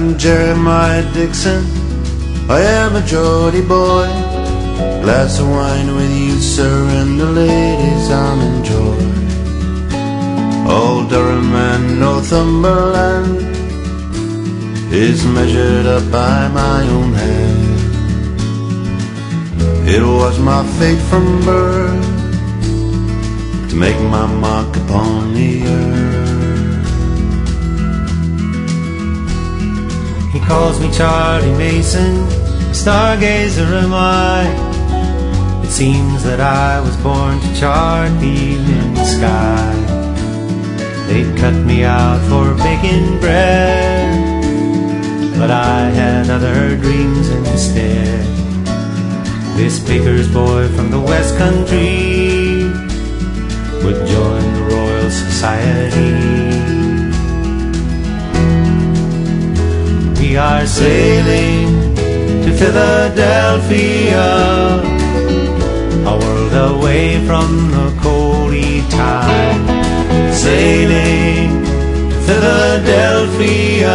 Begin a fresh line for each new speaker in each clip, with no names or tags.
I'm Jeremiah Dixon, I am a Geordie boy. Glass of wine with you, sir, and the ladies I'm enjoy. Old Durham and Northumberland is measured up by my own hand. It was my fate from birth to make my mark upon the earth.
He calls me Charlie Mason, stargazer am I. It seems that I was born to chart the evening sky. They'd cut me out for baking bread, but I had other dreams instead. This baker's boy from the West Country would join the Royal Society. We are sailing to Philadelphia, a world away from the coldy tide. Sailing to Philadelphia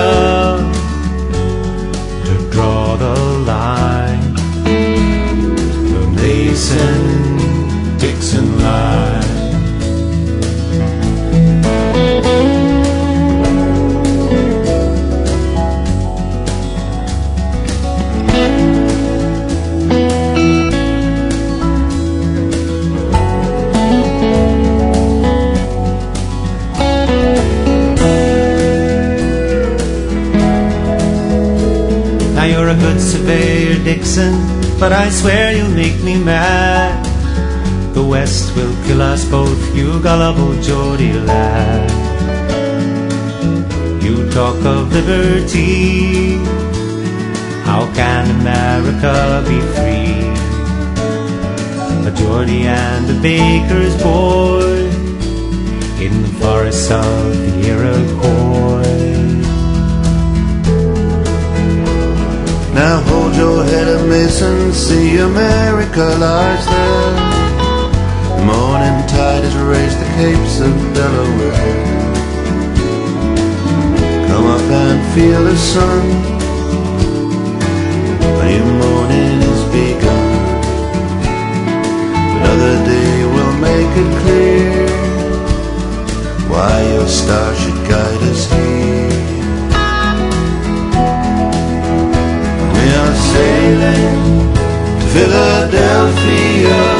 to draw the line, the Mason-Dixon line. Now you're a good surveyor, Dixon, but I swear you'll make me mad. The West will kill us both, you gullible Geordie lad. You talk of liberty, how can America be free? A Geordie and a baker's boy in the forests of the Iroquois.
Now hold your head up, Mason, see America lies there. The morning tide has raised the capes of Delaware. Come up and feel the sun, a new morning is begun. Another day will make it clear why your star should guide us here. We are sailing to Philadelphia